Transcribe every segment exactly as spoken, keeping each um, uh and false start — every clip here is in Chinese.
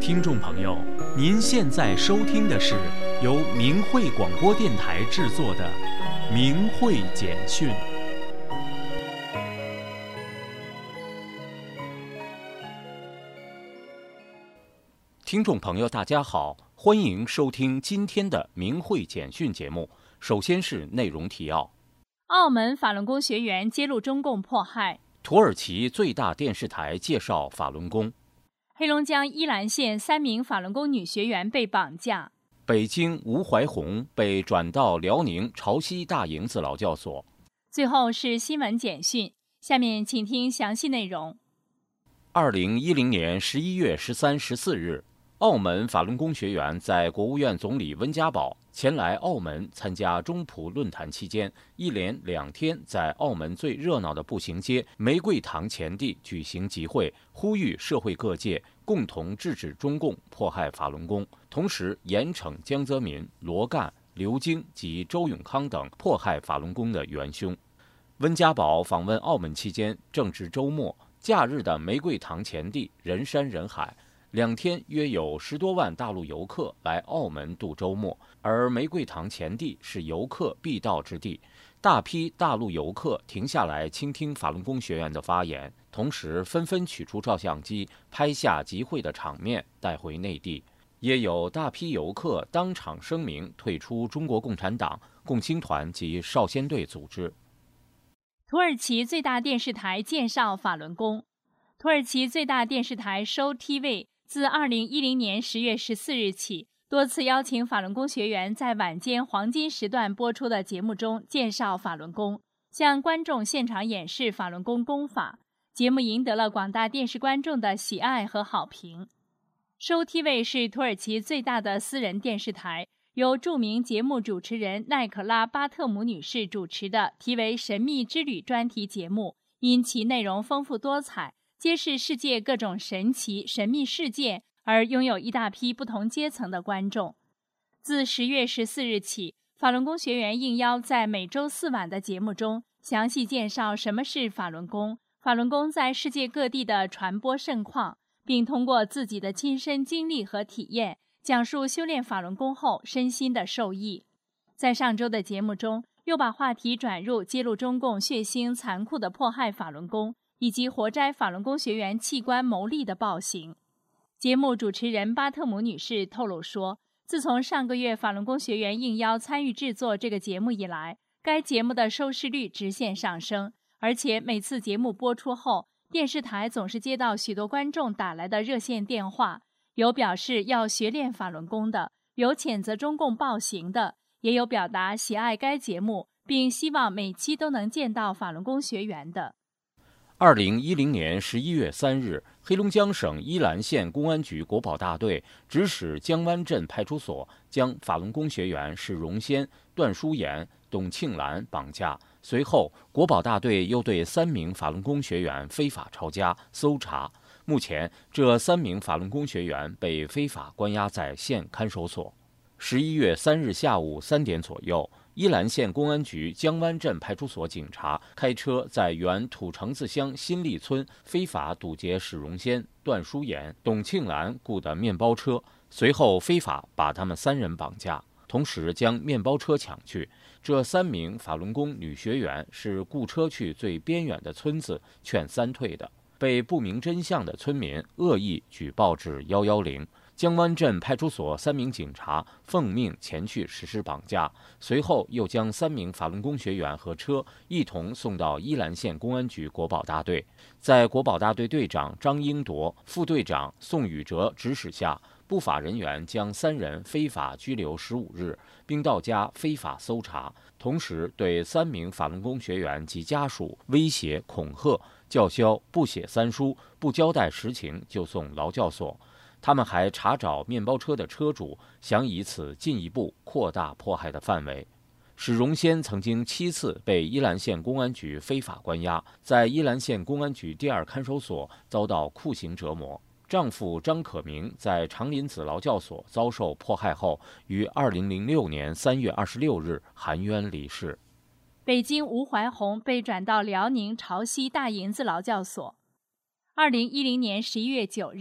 听众朋友，您现在收听的是由明慧广播电台制作的《明慧简讯》。听众朋友，大家好，欢迎收听今天的《明慧简讯》节目。首先是内容提要： 澳门法轮功学员揭露中共迫害； 土耳其最大电视台介绍法轮功； 黑龙江依兰县三名法轮功女学员被绑架； 北京吴怀红被转到辽宁潮汐大营子劳教所。 最后是新闻简讯，下面请听详细内容。 二零一零年十一月十三、十四日，澳门法轮功学员在国务院总理温家宝前来澳门参加中葡论坛期间，一连两天在澳门最热闹的步行街玫瑰堂前地举行集会，呼吁社会各界共同制止中共迫害法轮功，同时严惩江泽民、罗干、刘晶及周永康等迫害法轮功的元凶。温家宝访问澳门期间正值周末，假日的玫瑰堂前地人山人海，两天约有十多万大陆游客来澳门度周末，而玫瑰堂前地是游客必到之地，大批大陆游客停下来倾听法轮功学员的发言，同时纷纷取出照相机拍下集会的场面带回内地，也有大批游客当场声明退出中国共产党、共青团及少先队组织。 土耳其最大电视台介绍法轮功。土耳其最大电视台 Show T V 自二零一零年十月十四日起，多次邀请法轮功学员在晚间黄金时段播出的节目中介绍法轮功，向观众现场演示法轮功功法。节目赢得了广大电视观众的喜爱和好评。Show T V 是土耳其最大的私人电视台，由著名节目主持人奈可拉·巴特姆女士主持的题为《神秘之旅》专题节目，因其内容丰富多彩，揭示世界各种神奇神秘事件，而拥有一大批不同阶层的观众。自十月十四日起，法轮功学员应邀在每周四晚的节目中详细介绍什么是法轮功，法轮功在世界各地的传播盛况，并通过自己的亲身经历和体验，讲述修炼法轮功后身心的受益。在上周的节目中，又把话题转入揭露中共血腥残酷的迫害法轮功，以及活摘法轮功学员器官牟利的暴行。节目主持人巴特姆女士透露说，自从上个月法轮功学员应邀参与制作这个节目以来，该节目的收视率直线上升，而且每次节目播出后，电视台总是接到许多观众打来的热线电话，有表示要学练法轮功的，有谴责中共暴行的，也有表达喜爱该节目并希望每期都能见到法轮功学员的。 二零一零年十一月三日，黑龙江省依兰县公安局国保大队指使江湾镇派出所将法轮功学员史荣先、段淑妍、董庆兰绑架。随后，国保大队又对三名法轮功学员非法抄家、搜查。目前，这三名法轮功学员被非法关押在县看守所。十一月三日下午三点左右，依兰县公安局江湾镇派出所警察开车在原土城子乡新立村非法堵截史荣先、段淑妍、董庆兰雇的面包车，随后非法把他们三人绑架，同时将面包车抢去。这三名法轮功女学员是雇车去最边远的村子劝三退的，被不明真相的村民恶意举报至一一零。江湾镇派出所三名警察奉命前去实施绑架，随后又将三名法轮功学员和车一同送到依兰县公安局国保大队。在国保大队队长张英铎、副队长宋宇哲指使下，不法人员将三人非法拘留十五日，并到家非法搜查，同时对三名法轮功学员及家属威胁恐吓、叫嚣不写三书、不交代实情就送劳教所。他们还查找面包车的车主，想以此进一步扩大迫害的范围。史荣先曾经七次被依兰县公安局非法关押，在依兰县公安局第二看守所遭到酷刑折磨。丈夫张可明在长林子劳教所遭受迫害后，于二零零六年三月二十六日含冤离世。 北京吴怀红被转到辽宁潮汐大营子劳教所。二零一零年十一月九日，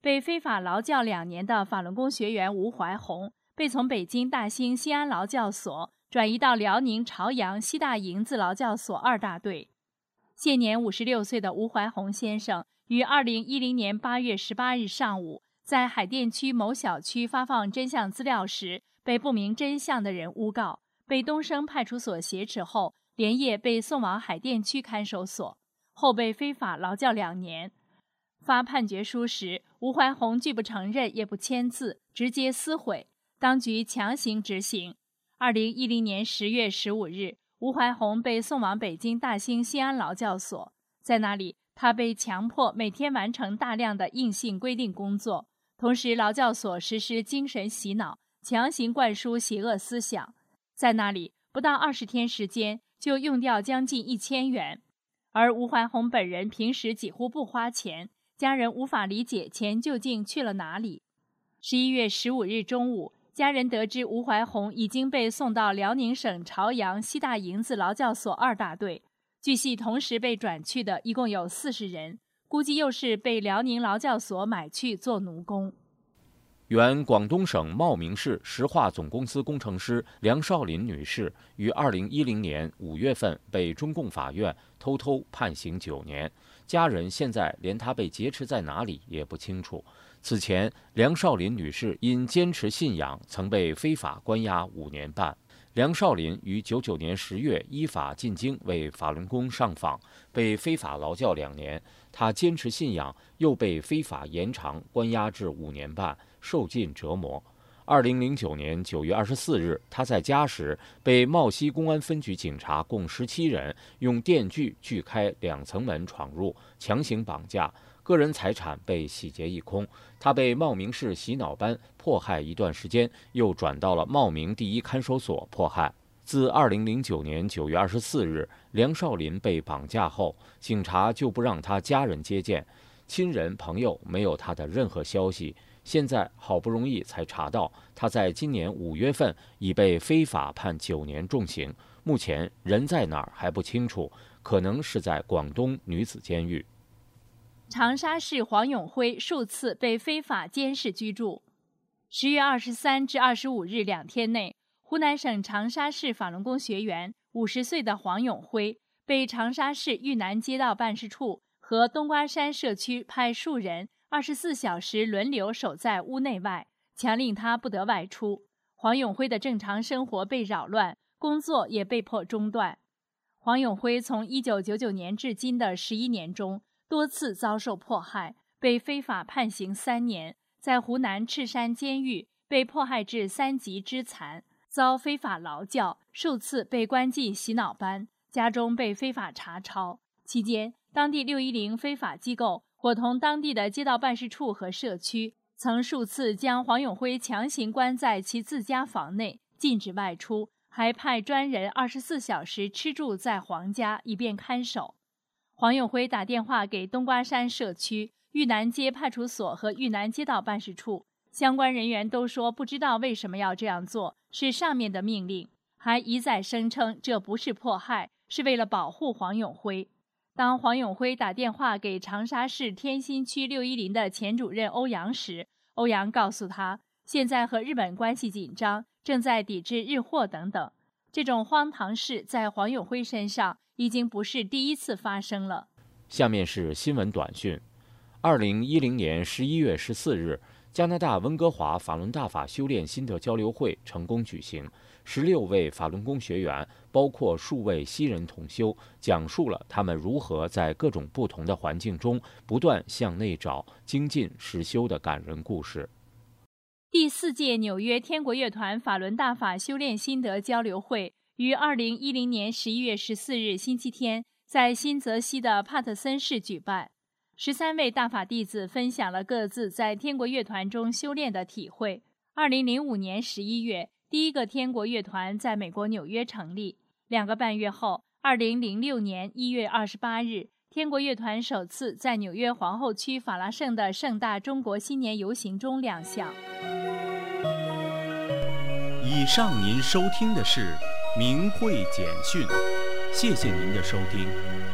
被非法劳教两年的法轮功学员吴怀红，被从北京大兴西安劳教所转移到辽宁朝阳西大营子劳教所二大队。现年五十六岁的吴怀红先生，于二零一零年八月十八日上午，在海淀区某小区发放真相资料时，被不明真相的人诬告，被东升派出所挟持后，连夜被送往海淀区看守所，后被非法劳教两年。发判决书时，吴怀红拒不承认也不签字，直接撕毁，当局强行执行。二零一零年十月十五日，吴怀红被送往北京大兴西安劳教所，在那里他被强迫每天完成大量的硬性规定工作，同时劳教所实施精神洗脑，强行灌输邪恶思想。在那里不到二十天时间就用掉将近一千元，而吴怀红本人平时几乎不花钱，家人无法理解钱究竟去了哪里。十一月十五日中午，家人得知吴怀红已经被送到辽宁省朝阳西大营子劳教所二大队，据悉同时被转去的一共有四十人，估计又是被辽宁劳教所买去做奴工。 原广东省茂名市石化总公司工程师梁少林女士于二零一零年五月份被中共法院偷偷判刑九年，家人现在连她被劫持在哪里也不清楚。此前，梁少林女士因坚持信仰，曾被非法关押五年半。梁少林于九九年十月依法进京为法轮功上访，被非法劳教两年。他坚持信仰，又被非法延长关押至五年半，受尽折磨。二零零九年九月二十四日，他在家时被茂西公安分局警察共十七人用电锯锯开两层门闯入，强行绑架，个人财产被洗劫一空。他被茂名市洗脑班迫害一段时间，又转到了茂名第一看守所迫害。自二零零九年九月二十四日梁少林被绑架后，警察就不让他家人接见，亲人朋友没有他的任何消息。现在好不容易才查到，他在今年五月份已被非法判九年重刑，目前人在哪儿还不清楚，可能是在广东女子监狱。 长沙市黄永辉数次被非法监视居住。十月二十三至二十五日两天内，湖南省长沙市法轮功学员五十岁的黄永辉被长沙市豫南街道办事处和冬瓜山社区派数人二十四小时轮流守在屋内外，强令他不得外出。黄永辉的正常生活被扰乱，工作也被迫中断。黄永辉从一九九九年至今的十一年中，多次遭受迫害，被非法判刑三年，在湖南赤山监狱被迫害至三级肢残，遭非法劳教，数次被关进洗脑班，家中被非法查抄。期间，当地六一零非法机构伙同当地的街道办事处和社区，曾数次将黄永辉强行关在其自家房内，禁止外出，还派专人二十四小时吃住在黄家，以便看守。黄永辉打电话给冬瓜山社区、豫南街派出所和豫南街道办事处，相关人员都说不知道为什么要这样做，是上面的命令，还一再声称这不是迫害，是为了保护黄永辉。当黄永辉打电话给长沙市天心区六一零的前主任欧阳时，欧阳告诉他，现在和日本关系紧张，正在抵制日货等等。这种荒唐事在黄永辉身上已经不是第一次发生了。 下面是新闻短讯。二零一零年十一月十四日，加拿大温哥华法轮大法修炼心得交流会成功举行，十六位法轮功学员，包括数位西人同修，讲述了他们如何在各种不同的环境中不断向内找、精进实修的感人故事。 第四届纽约天国乐团法轮大法修炼心得交流会于二零一零年十一月十四日星期天在新泽西的帕特森市举办。十三位大法弟子分享了各自在天国乐团中修炼的体会。二零零五年十一月，第一个天国乐团在美国纽约成立。两个半月后，二零零六年一月二十八日，天国乐团首次在纽约皇后区法拉盛的盛大中国新年游行中亮相。 以上您收听的是明慧简讯，谢谢您的收听。